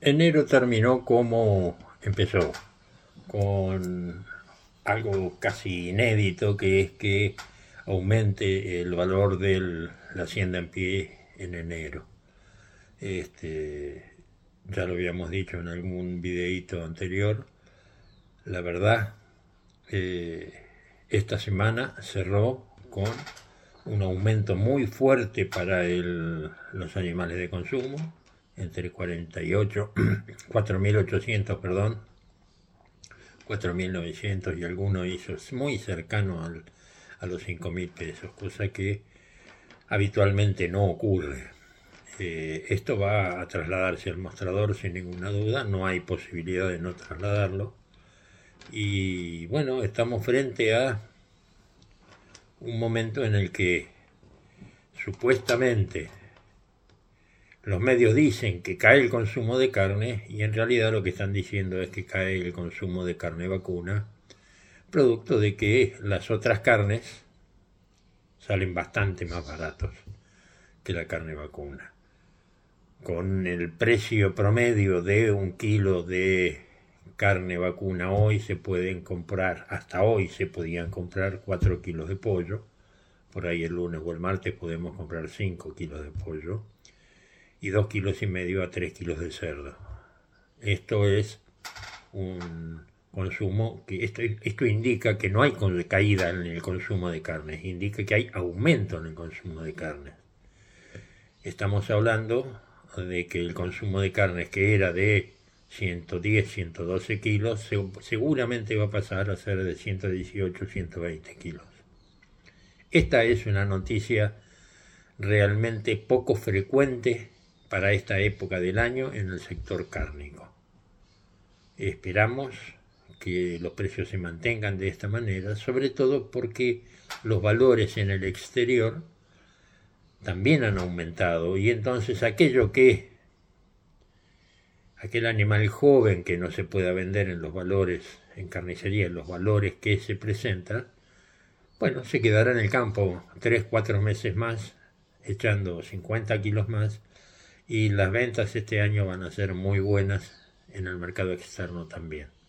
Enero terminó como empezó, con algo casi inédito, que es que aumente el valor de la hacienda en pie en enero. Este, ya lo habíamos dicho en algún videíto anterior. La verdad, eh, esta semana cerró con un aumento muy fuerte para los animales de consumo, entre 48, 4.800, perdón, 4.900 y alguno hizo muy cercano a los 5.000 pesos, cosa que habitualmente no ocurre. Esto va a trasladarse al mostrador sin ninguna duda, no hay posibilidad de no trasladarlo. Y bueno, estamos frente a un momento en el que supuestamente los medios dicen que cae el consumo de carne y en realidad lo que están diciendo es que cae el consumo de carne vacuna, producto de que las otras carnes salen bastante más baratos que la carne vacuna. Con el precio promedio de un kilo de carne vacuna hoy se pueden comprar, hasta hoy se podían comprar 4 kilos de pollo, por ahí el lunes o el martes podemos comprar 5 kilos de pollo y 2,5 kilos a 3 kilos de cerdo. Esto es un consumo que esto indica que no hay caída en el consumo de carnes, indica que hay aumento en el consumo de carnes. Estamos hablando de que el consumo de carnes, que era de 110, 112 kilos, seguramente va a pasar a ser de 118, 120 kilos. Esta es una noticia realmente poco frecuente para esta época del año en el sector cárnico. Esperamos que los precios se mantengan de esta manera, sobre todo porque los valores en el exterior también han aumentado y entonces aquel animal joven que no se pueda vender en los valores, en carnicería, en los valores que se presentan, bueno, se quedará en el campo 3-4 meses más, echando 50 kilos más, y las ventas este año van a ser muy buenas en el mercado externo también.